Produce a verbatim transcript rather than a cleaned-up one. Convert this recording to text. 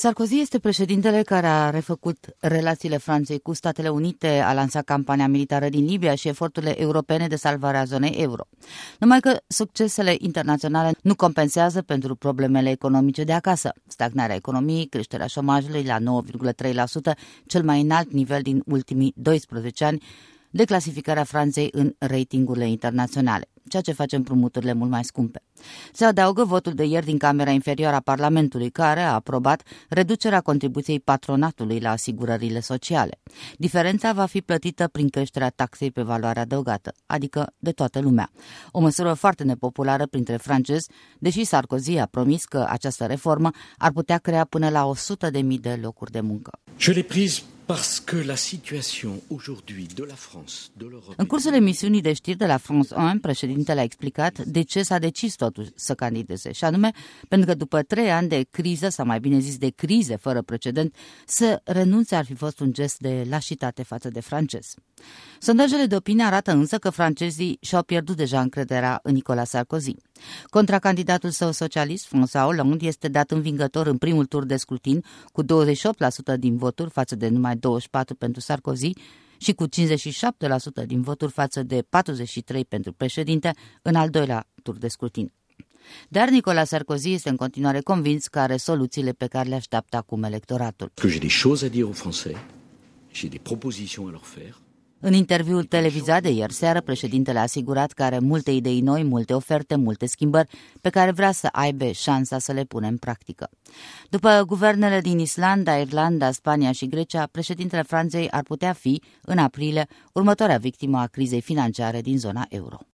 Sarkozy este președintele care a refăcut relațiile Franței cu Statele Unite, a lansat campania militară din Libia și eforturile europene de salvare a zonei euro. Numai că succesele internaționale nu compensează pentru problemele economice de acasă. Stagnarea economiei, creșterea șomajului la nouă virgulă trei la sută, cel mai înalt nivel din ultimii doisprezece ani, declasificarea Franței în ratingurile internaționale, ceea ce face împrumuturile mult mai scumpe. Se adaugă votul de ieri din Camera Inferioară a Parlamentului, care a aprobat reducerea contribuției patronatului la asigurările sociale. Diferența va fi plătită prin creșterea taxei pe valoare adăugată, adică de toată lumea. O măsură foarte nepopulară printre francezi, deși Sarkozy a promis că această reformă ar putea crea până la o sută de mii de locuri de muncă. Je l'ai prise parce que la situation aujourd'hui de la France, de l'Europe. În cursul emisiunii de știri de la France unu, președintele a explicat de ce s-a decis totuși să candideze, și anume pentru că după trei ani de criză, sau mai bine zis de crize fără precedent, să renunțe ar fi fost un gest de lașitate față de francezi. Sondajele de opinie arată însă că francezii și-au pierdut deja încrederea în Nicolas Sarkozy. Contracandidatul său socialist, François Hollande, este dat învingător în primul tur de scrutin cu douăzeci și opt la sută din voturi față de numai douăzeci și patru la sută pentru Sarkozy și cu cincizeci și șapte la sută din voturi față de patruzeci și trei la sută pentru președinte în al doilea tur de scrutin. Dar Nicolas Sarkozy este în continuare convins că are soluțiile pe care le așteaptă acum electoratul. Que j'ai des choses à dire aux Français, j'ai des propositions à leur faire. În interviul televizat de ieri seară, președintele a asigurat că are multe idei noi, multe oferte, multe schimbări pe care vrea să aibă șansa să le pună în practică. După guvernele din Islanda, Irlanda, Spania și Grecia, președintele Franței ar putea fi, în aprilie, următoarea victimă a crizei financiare din zona euro.